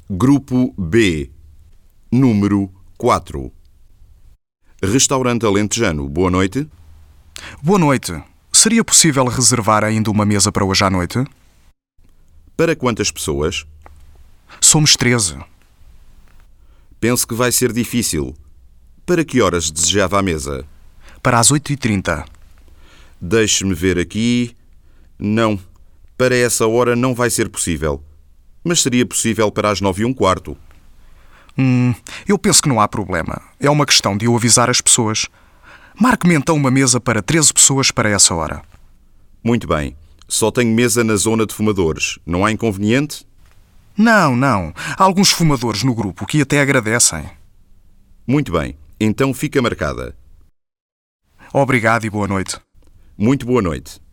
Grupo B, número 4. Restaurante Alentejano, boa noite. Boa noite. Seria possível reservar ainda uma mesa para hoje à noite? Para quantas pessoas? Somos 13. Penso que vai ser difícil. Para que horas desejava a mesa? Para as 8h30. Deixe-me ver aqui. Não, para essa hora não vai ser possível. Mas seria possível para as 9h15. Eu penso que não há problema. É uma questão de eu avisar as pessoas. Marque-me então uma mesa para 13 pessoas para essa hora. Muito bem. Só tenho mesa na zona de fumadores. Não há inconveniente? Não. Há alguns fumadores no grupo que até agradecem. Muito bem. Então fica marcada. Obrigado e boa noite. Muito boa noite.